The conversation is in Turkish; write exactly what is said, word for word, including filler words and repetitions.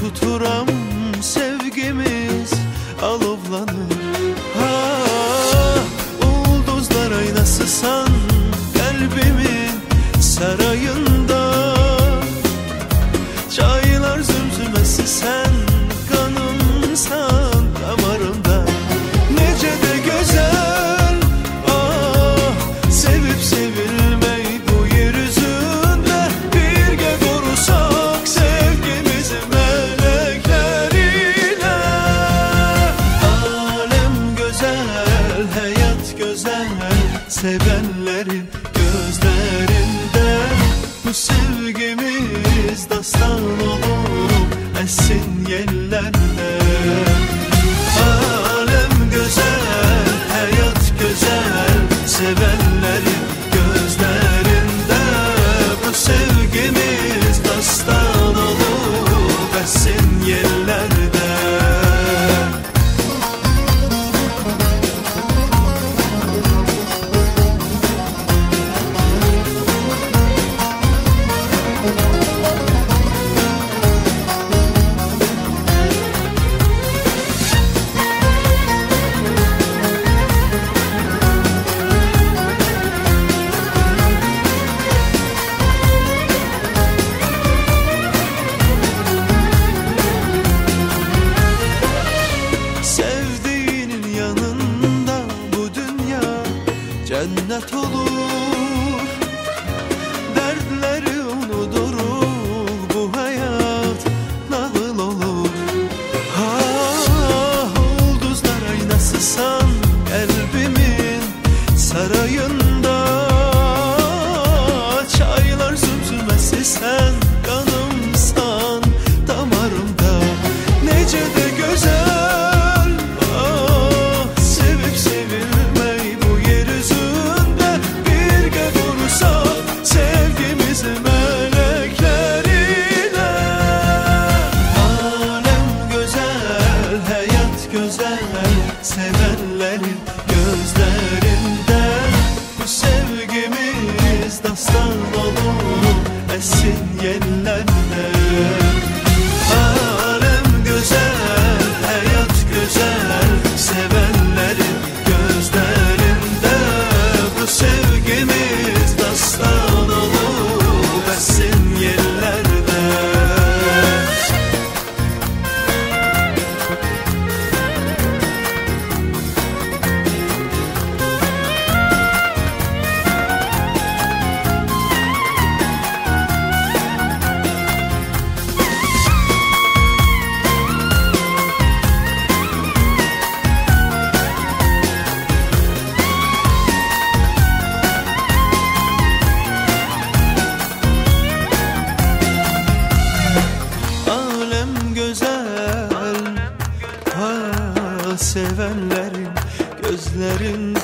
tuturam sevgimiz alovlanır. Ha, ulduzlar aynasısan kalbimin sarayında, çaylar zümzümesi sen kanımsan damarımda. Nece de güzel, ah, sevip sevilmeyi bu yeryüzünde. Birge korusak sevgimizi melekler ile. Alem güzel, hayat güzel, sevenlerin gözlerinde. Bu sevgimiz dastan olup esin yellerde. Alem güzel, hayat güzel, sevenlerin gözlerinde. Bu sevgimiz dastan olup esin yellerde. Cennet olur, dertleri unudurur, bu hayat nağıl olur. Ha, ulduzlar aynasısan kalbimin sarayında, çaylar zümzümesi sen kanımsan damarımda. Nece de güzel, ah, sevip sevilmeyi bu yeryüzü. Sevgimizi melekler ile. Alem güzel, hayat güzel, sevenlerin gözlerinde. Bu sevgimiz dastan olur esin yellerde. Alem güzel, hayat güzel, sevenlerin gözlerinde. Bu sevgimiz dastan yerlerde. Sevenlerin gözlerinde.